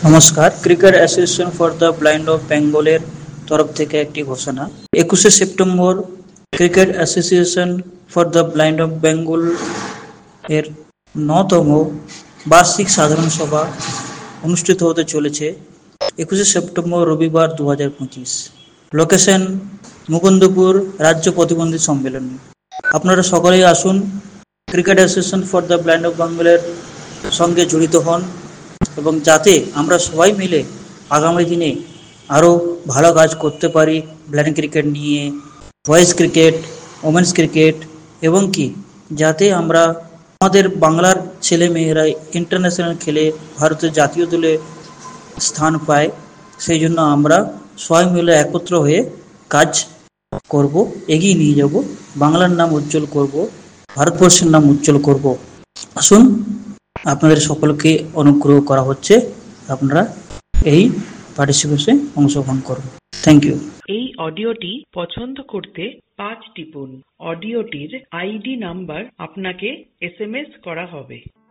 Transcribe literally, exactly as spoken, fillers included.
নমস্কার। Cricket association for the blind of বেঙ্গলের তরফ থেকে একটি ঘোষণা। একুশে September cricket association for the blind of Bengal এর নতম বার্ষিক সাধারণ সভা অনুষ্ঠিত হতে চলেছে একুশে সেপ্টেম্বর রবিবার দু হাজার পঁচিশ। লোকেশন মুকুন্দপুর রাজ্য প্রতিবন্ধী সম্মেলনী। আপনারা সকলেই আসুন, cricket association for the blind of বেঙ্গলের সঙ্গে জড়িত হন এবং যাতে আমরা সবাই মিলে আগামী দিনে আরও ভালো কাজ করতে পারি ব্লাইন্ড ক্রিকেট নিয়ে, বয়েজ ক্রিকেট, ওমেন্স ক্রিকেট, এবং কি যাতে আমরা আমাদের বাংলার ছেলে মেয়েরা ইন্টারন্যাশনাল খেলে ভারতের জাতীয় দলে স্থান পায়। সেই জন্য আমরা সবাই মিলে একত্র হয়ে কাজ করব, এগিয়ে নিয়ে যাব, বাংলার নাম উজ্জ্বল করব, ভারতবর্ষের নাম উজ্জ্বল করব। আসুন, আপনাদের সকলকে অনুগ্রহ করা হচ্ছে, আপনারা এই পার্টিসিপেশনে অংশগ্রহণ করুন। Thank you. এই অডিওটি পছন্দ করতে পাঁচ টিপুন। অডিওটির আইডি নাম্বার আপনাকে এস এম এস করা হবে।